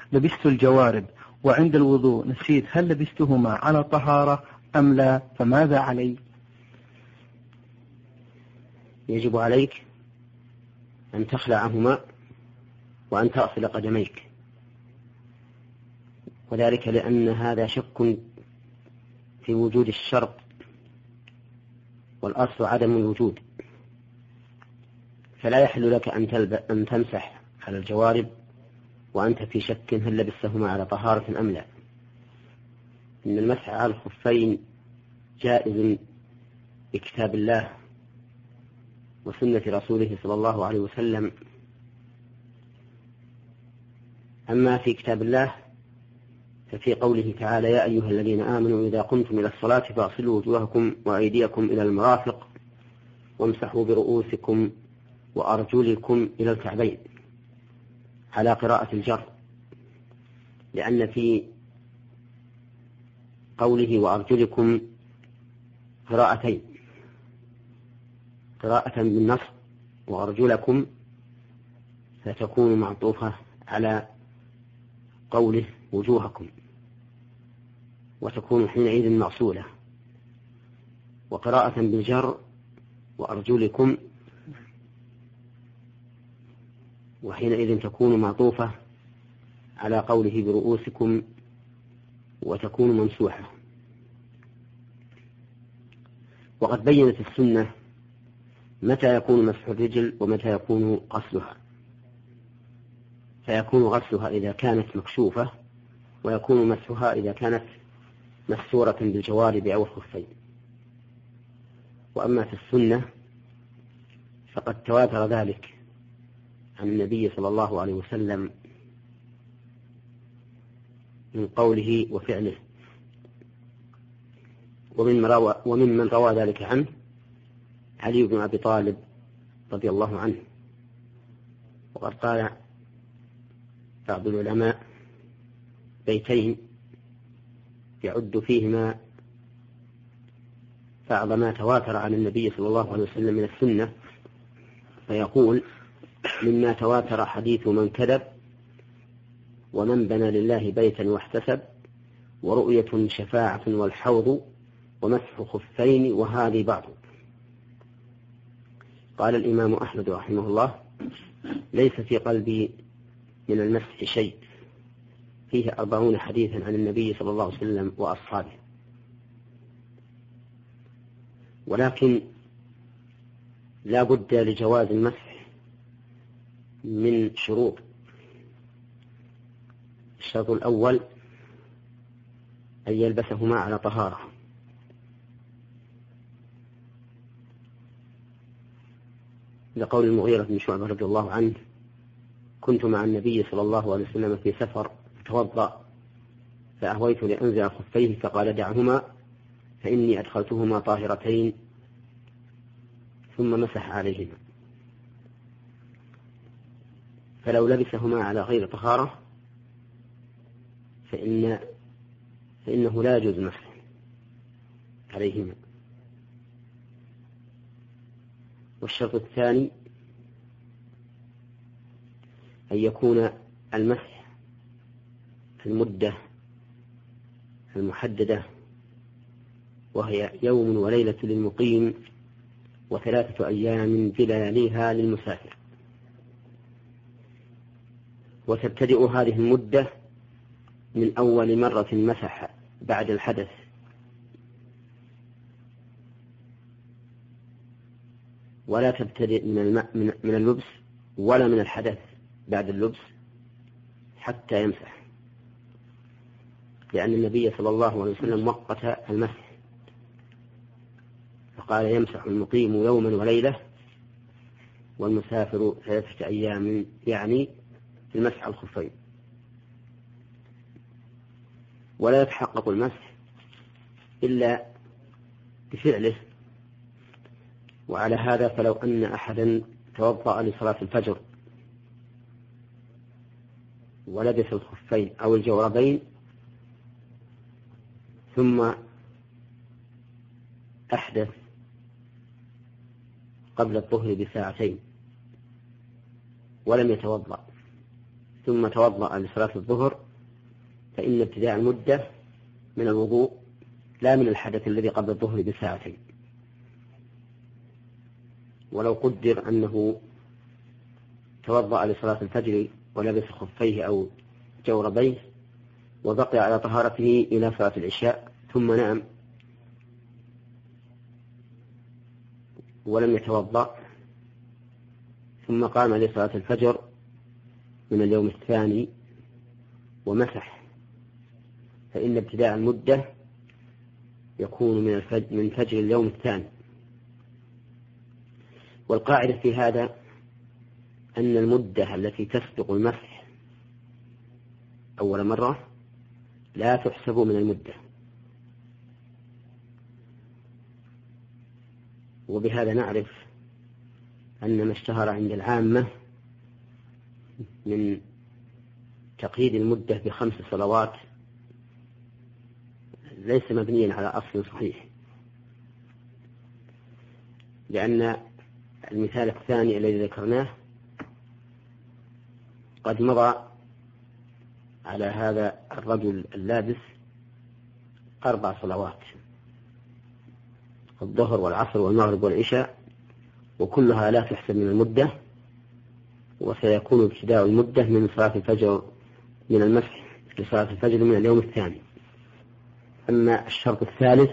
لبست الجوارب وعند الوضوء نسيت، هل لبستهما على طهارة أم لا؟ فماذا علي؟ يجب عليك أن تخلعهما وأن تغسل قدميك، وذلك لأن هذا شك في وجود الشرط، والأصل عدم الوجود، فلا يحل لك أن تمسح على الجوارب وأنت في شك هل لبستهما على طهارة أم لا. إن المسح على الخفين جائز بكتاب الله وسنة رسوله صلى الله عليه وسلم. أما في كتاب الله ففي قوله تعالى: يا أيها الذين آمنوا إذا قمتم إلى الصلاة فاغسلوا وجوهكم وأيديكم إلى المرافق وامسحوا برؤوسكم وأرجلكم إلى الكعبين، على قراءة الجر، لأن في قوله وأرجلكم قراءتين: قراءة بالنصب وأرجلكم، فتكون معطوفة على قوله وجوهكم، وتكون حينئذ موصولة. وقراءة بالجر وأرجلكم، وحينئذ تكون معطوفة على قوله برؤوسكم، وتكون ممسوحة. وقد بينت السنة متى يكون مسح الرجل ومتى يكون غسلها، فيكون غسلها إذا كانت مكشوفة، ويكون مسحها إذا كانت مستورة بالجوارب أو الخفين. وأما في السنة فقد تواتر ذلك عن النبي صلى الله عليه وسلم من قوله وفعله، وممن روى ذلك عنه علي بن أبي طالب رضي الله عنه. وقد قال بعض العلماء بيتين يعد فيهما بعض ما تواتر عن النبي صلى الله عليه وسلم من السنة، فيقول: مما تواتر حديث من كذب، ومن بنى لله بيتا واحتسب، ورؤية شفاعة والحوض، ومسح خفين، وهذه بعض. قال الإمام أحمد رحمه الله: ليس في قلبي من المسح شيء، فيه 40 حديثا عن النبي صلى الله عليه وسلم وأصحابه. ولكن لا بد لجواز المسح من شروط. الشرط الأول أن يلبسهما على طهارة، لقول المغيرة بن شعبة رضي الله عنه: كنت مع النبي صلى الله عليه وسلم في سفر فتوضأ فأهويت لأنزع خفيه فقال: دعهما فإني أدخلتهما طاهرتين، ثم مسح عليهما. فلو لبسهما على غير طهارة فإنه لا يجوز المسح عليهما. والشرط الثاني أن يكون المسح المدة المحددة، وهي يوم وليلة للمقيم، و3 أيام بلياليها للمسافر. وتبتدئ هذه المدة من أول مرة مسح بعد الحدث، ولا تبتدئ من اللبس ولا من الحدث بعد اللبس حتى يمسح، لأن النبي صلى الله عليه وسلم وقت المسح فقال: يمسح المقيم يوما وليلة والمسافر 3 أيام، يعني في المسح على الخفين. ولا يتحقق المسح إلا بفعله. وعلى هذا فلو أن أحدا توضأ لصلاة الفجر ولبس الخفين أو الجوربين ثم أحدث قبل الظهر ب2 ساعتين ولم يتوضأ، ثم توضأ لصلاة الظهر فإن ابتداء المدة من الوضوء لا من الحدث الذي قبل الظهر بساعتين. ولو قدر أنه توضأ لصلاة الفجر ولبس خفيه أو جوربيه وبقي على طهارته إلى صلاة العشاء ثم نام ولم يتوضأ ثم قام لصلاة الفجر من اليوم الثاني ومسح، فإن ابتداء المدة يكون من فجر اليوم الثاني. والقاعدة في هذا أن المدة التي تسبق المسح أول مرة لا تحسب من المدة. وبهذا نعرف أن ما اشتهر عند العامة من تقييد المدة ب5 صلوات ليس مبنيا على أصل صحيح، لأن المثال الثاني الذي ذكرناه قد مضى على هذا الرجل اللابس 4 صلوات، الظهر والعصر والمغرب والعشاء، وكلها لا تحسب من المدة، وسيكون ابتداء المدة من صلاة الفجر من المسح لصلاة الفجر من اليوم الثاني. أما الشرط الثالث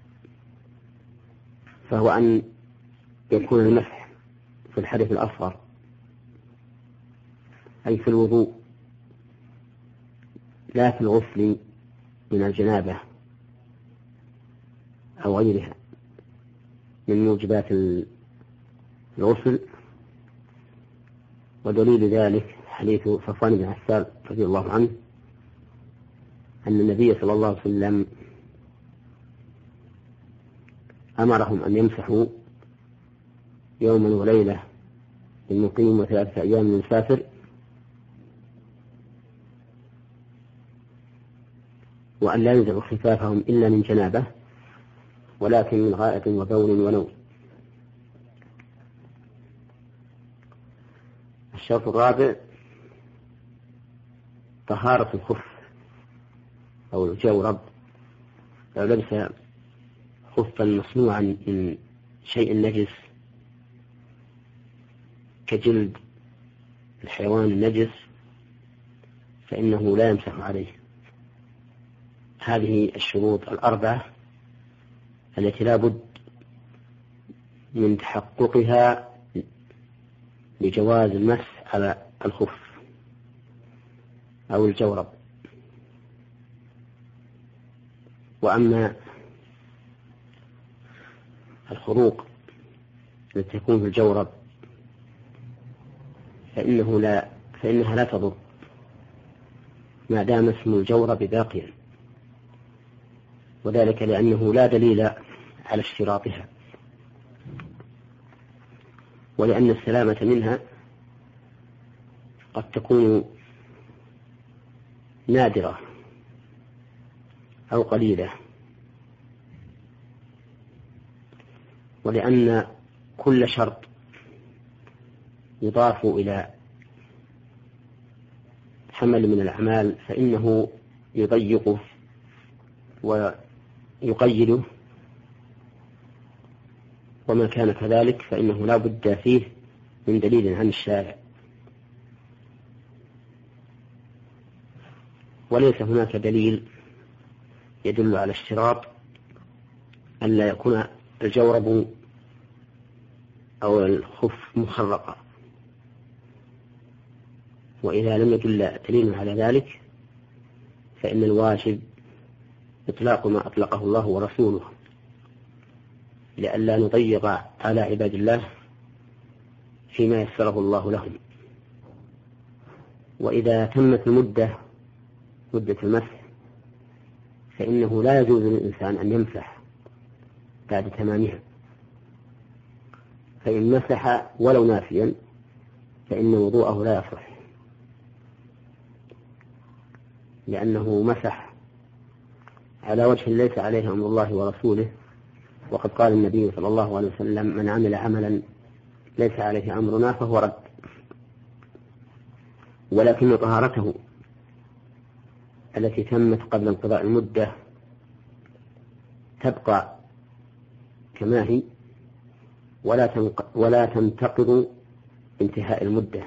فهو أن يكون المسح في الحدث الأصغر أي في الوضوء لا في الغسل من الجنابة أو غيرها من موجبات الغسل. ودليل ذلك حديث صفوان بن عسال رضي الله عنه أن النبي صلى الله عليه وسلم أمرهم أن يمسحوا يوما وليلة للمقيم و3 أيام للمسافر، وأن لا ينزعوا خفافهم إلا من جنابه ولكن من غائط وبول ونوم. الشرط الرابع طهارة الخف أو الجورب. لو لبس خفا مصنوعا من شيء نجس كجلد الحيوان النجس فإنه لا يمسح عليه. هذه الشروط 4 التي لا بد من تحققها لجواز المسح على الخف أو الجورب. وأما الخروق التي تكون في الجورب فإنها لا تضر ما دام اسم الجورب باقيا، وذلك لأنه لا دليل على اشتراطها، ولأن السلامة منها قد تكون نادرة أو قليلة، ولأن كل شرط يضاف إلى عمل من الأعمال فإنه يضيقه ويقيده، وما كان كذلك فإنه لا بد فيه من دليل عن الشارع. وليس هناك دليل يدل على اشتراط أن لا يكون الجورب أو الخف مخرقا، وإذا لم يدل دليل على ذلك فإن الواجب إطلاق ما أطلقه الله ورسوله لئلا نضيق على عباد الله فيما يسره الله لهم. وإذا تمت مدة المسح فإنه لا يجوز للإنسان أن يمسح بعد تمامها، فإن مسح ولو ناسيا فإن وضوءه لا يصح، لأنه مسح على وجه ليس عليه أمر الله ورسوله، وقد قال النبي صلى الله عليه وسلم: من عمل عملا ليس عليه أمرنا فهو رد. ولكن طهارته التي تمت قبل انقضاء المدة تبقى كما هي ولا تنتقض انتهاء المدة،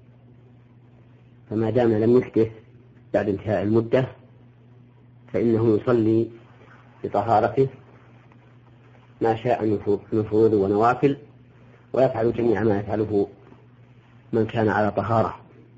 فما دام لم يحدث بعد انتهاء المدة فإنه يصلي بطهارته ما شاء من فروض ونوافل، ويفعل جميع ما يفعله من كان على طهارة،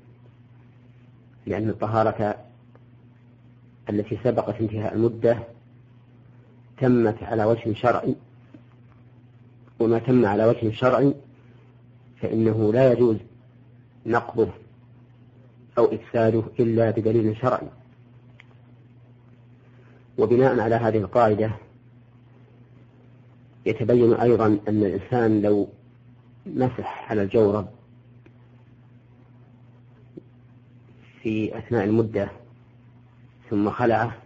لأن الطهارة التي سبقت انتهاء المدة تمت على وجه شرعي، وما تم على وجه شرعي فإنه لا يجوز نقضه أو إفساده إلا بدليل شرعي. وبناء على هذه القاعدة يتبين أيضا أن الإنسان لو مسح على الجورب في أثناء المدة ثم خلعه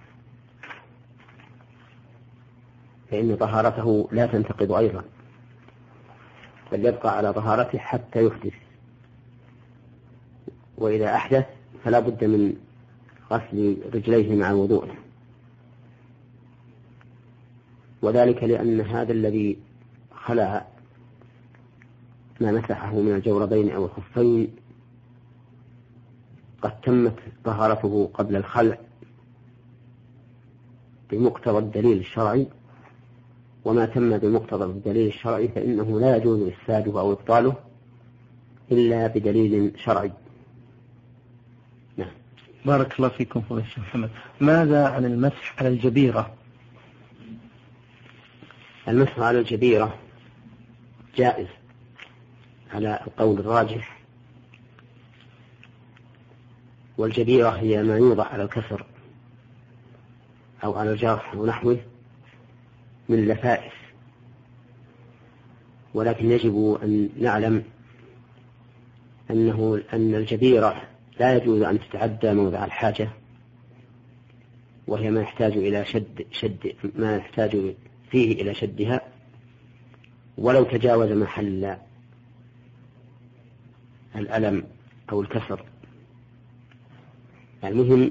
فإن طهارته لا تنتقض أيضا، بل يبقى على طهارته حتى يحدث، وإذا أحدث فلا بد من غسل رجليه مع الوضوء، وذلك لأن هذا الذي خلع ما مسحه من الجوربين أو الخفين قد تمت طهارته قبل الخلع بمقتضى الدليل الشرعي، وما تم بمقتضى الدليل الشرعي فإنه لا يجوز إفساده أو إبطاله إلا بدليل شرعي. نعم. بارك الله فيكم فضيلة الشيخ محمد. ماذا عن المسح على الجبيرة؟ المسح على الجبيرة جائز على القول الراجح، والجبيرة هي ما يوضع على الكسر أو على الجرح ونحوه من اللفائف، ولكن يجب أن نعلم أن الجبيرة لا يجوز أن تتعدى موضع الحاجة، وهي ما يحتاج إلى ما يحتاج فيه إلى شدها، ولو تجاوز محل الألم أو الكسر. المهم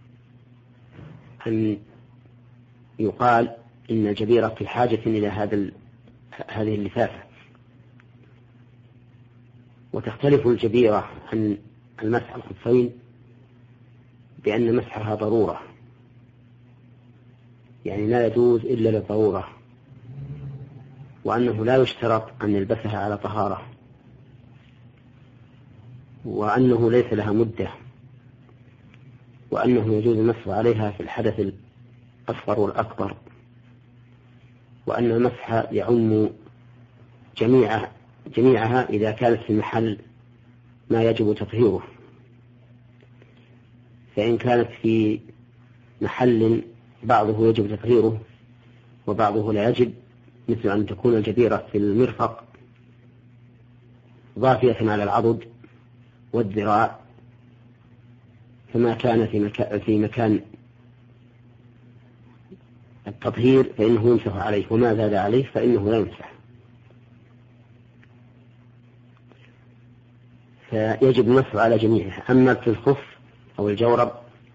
أن يقال إن الجبيرة في حاجة إلى هذه اللفافة. وتختلف الجبيرة عن المسح الخفين بأن مسحها ضرورة، يعني لا يجوز إلا للضرورة، وأنه لا يشترط أن يلبسها على طهارة، وأنه ليس لها مدة، وأنه يجوز المسح عليها في الحدث الأصغر والأكبر، وأن المسح يعم جميعها إذا كانت في محل ما يجب تطهيره. فإن كانت في محل بعضه يجب تطهيره وبعضه لا يجب، مثل أن تكون الجبيرة في المرفق ضافية على العضد والذراع، فما كان في مكان التطهير فإنه يمسح عليه، وما زاد عليه فإنه لا يمسح. فيجب المسح على جميعها. أما في الخف أو الجورب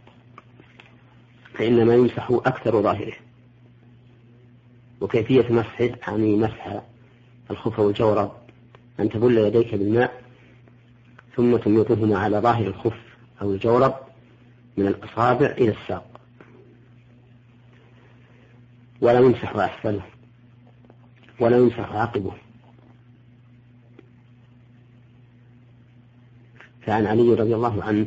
فإنما يمسح أكثر ظاهره. وكيفية مسحه يعني مسح الخف والجورب أن تبل يديك بالماء ثم تميطهما على ظاهر الخف أو الجورب من الأصابع إلى الساق، ولا يمسح أسفله ولا يمسح عقبه. فعن علي رضي الله عنه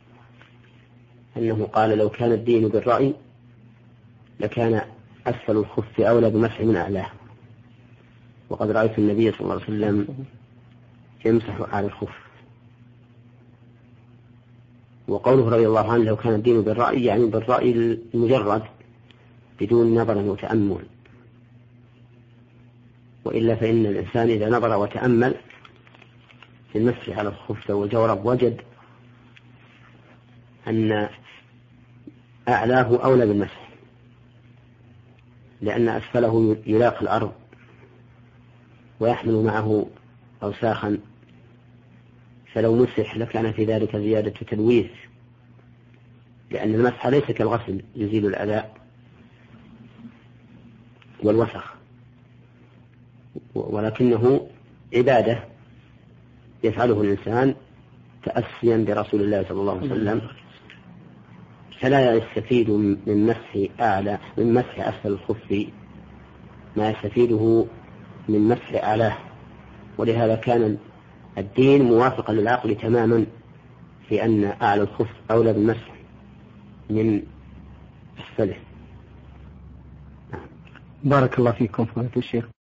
أنه قال: لو كان الدين بالرأي لكان أسفل الخف أولى بمسح من أعلاه، وقد رأيت النبي صلى الله عليه وسلم يمسح على الخف. وقوله رضي الله عنه لو كان الدين بالرأي يعني بالرأي المجرد بدون نظر وتأمل، وإلا فإن الإنسان إذا نظر وتأمل في المسح على الخف والجورب وجد أن أعلاه أولى بالمسح، لأن أسفله يلاقي الأرض ويحمل معه أوساخا فلو مسح لكان في ذلك زيادة تلويث، لأن المسح ليس كالغسل يزيل الأذى والوسخ، ولكنه عبادة يفعله الإنسان تأسيا برسول الله صلى الله عليه وسلم، فلا يستفيد من مسح أسفل الخف ما يستفيده من مسح أعلاه. ولهذا كان الدين موافقا للعقل تماما في أن أعلى الخف أولى بالمسح من أسفله. بارك الله فيكم فضيلة الشيخ.